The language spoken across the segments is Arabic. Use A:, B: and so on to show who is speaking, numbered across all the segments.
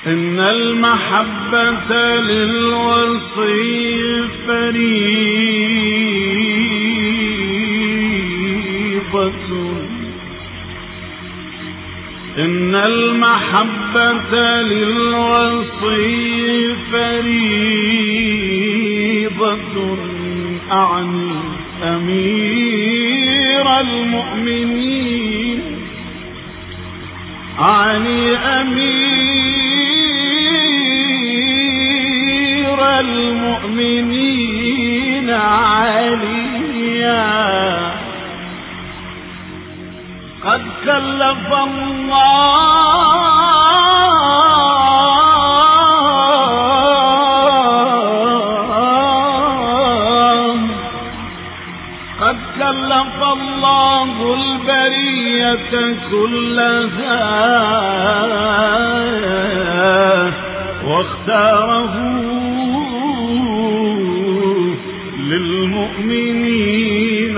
A: إن المحبة للوصي فريضة، إن المحبة للوصي فريضة، أعني أمير المؤمنين، أعني أمير المؤمنين عليا. قد كلف الله البرية كلها واختاره للمؤمنين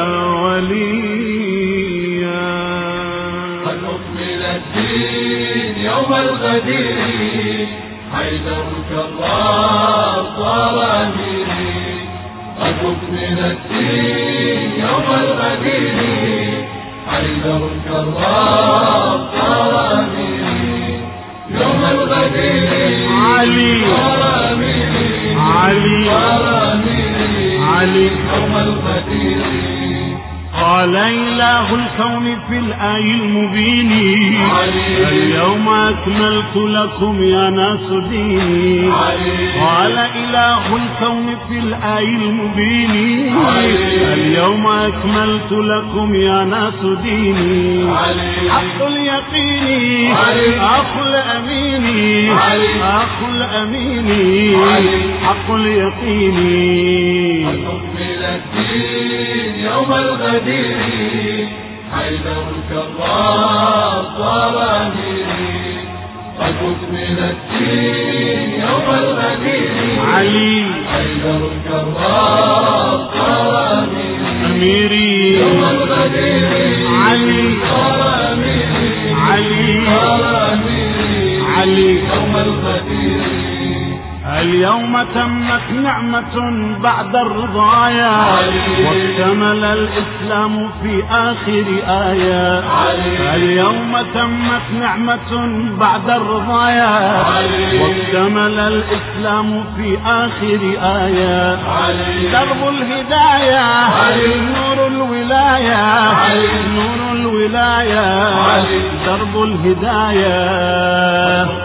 A: وليا.
B: قد أكمل الدين يوم الغدير، حيدر كرار صار أميري. قد أكمل الدين يوم الغدير، حيدر كرار صار أميري. يوم الغدير
A: علي
B: صار أميري،
A: علي
B: صار أميري.
A: علي
B: يوم الغدير
A: قال إله الكون في الآي المبين، اليوم أكملت لكم يا ناس ديني. قال إله الكون في الآي المبين، اليوم أكملت لكم يا ناس ديني. حق اليقين أخو الأمين، أخو الأمين حق اليقين.
B: أكمل الدين يوم الغدير، حيدر كرار صار أميري. قد أكمل الدين يوم الغدير،
A: علي
B: حيدر كرار صار أميري.
A: أميري
B: يوم الغدير
A: علي
B: صار أميري،
A: علي
B: صار أميري.
A: علي
B: يوم الغدير
A: اليوم تمت نعمة بعد الرضايا، واكتمل الإسلام في آخر آية. اليوم تمت نعمة بعد الرضايا، واكتمل الإسلام في آخر آية. درب الهداية نور الولاية، نور الولاية درب الهداية.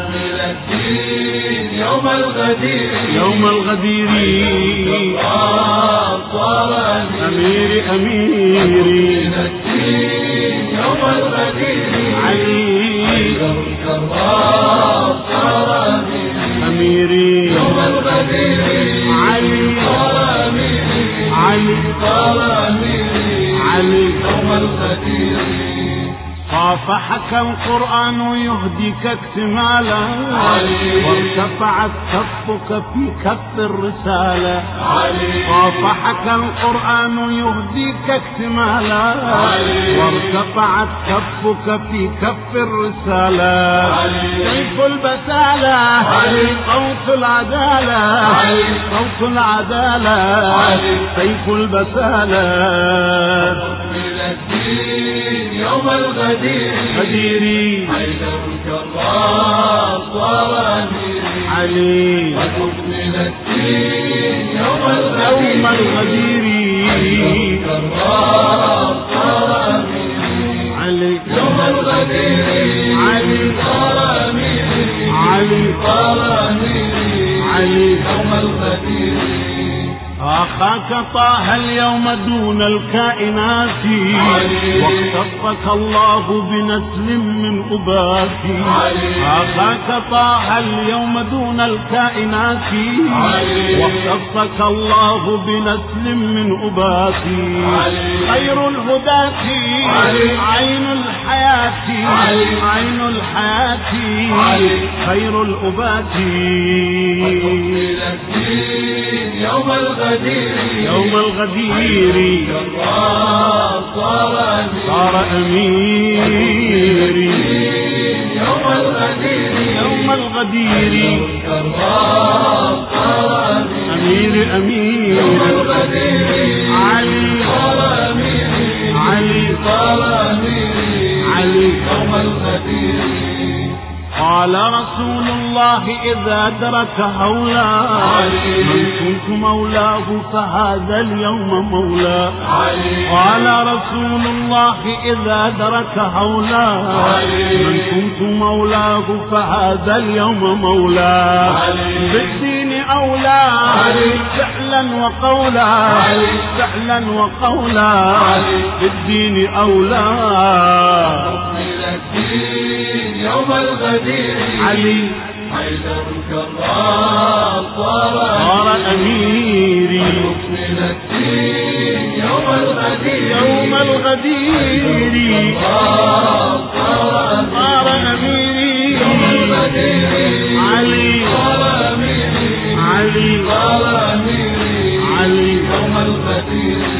B: يوم الغدير،
A: يوم الغدير
B: صار
A: أميري أميري.
B: يوم الغدير
A: علي
B: كرار صار
A: أميري.
B: يوم الغدير
A: علي
B: صار أميري،
A: علي
B: صار أميري.
A: علي
B: يوم الغدير
A: صافحك القرآن يهديك اكتمالا، وارتفعت كفك في كف الرسالة. صافحك القرآن يهديك اكتمالا، وارتفعت كفك في كف الرسالة. سيف البسالة صوت العدالة، صوت العدالة سيف البسالة.
B: يوم الغدير
A: غديري
B: حيدر كرار صار أميري.
A: علي
B: قد أكمل الدين يوم
A: يوم
B: الغدير،
A: الغدير
B: كرار صار أميري.
A: علي
B: يوم الغدير
A: علي
B: صار أميري،
A: علي
B: صار أميري.
A: علي
B: يوم الغدير
A: أخاك طه اليوم دون الكائنات، واختصك الله بنسل من أبات. أخاك طه اليوم دون الكائنات، واختصك الله بنسل من أبات. خير الهداة عين الحياة، عين الحياة خير الأبات.
B: يوم الغدير،
A: يوم الغدير صار أميري.
B: يوم الغدير،
A: يوم الغدير علي
B: يوم الغدير.
A: قال رسول الله إذا أدرك هولاه من كنت مولاه فهذا اليوم مولاه. قال رسول الله إذا أدرك هولاه من كنت مولاه فهذا اليوم مولاه. بالدين أولاه فعلا وقولا فعلا وقولا بالدين أولاه.
B: يوم الغدير
A: علي
B: حيدر الكرام
A: صار أميري.
B: من الدين يوم الغدير
A: يوم الغدير صار أميري. علي
B: صار أميري
A: علي
B: صار أميري
A: علي
B: يوم الغدير.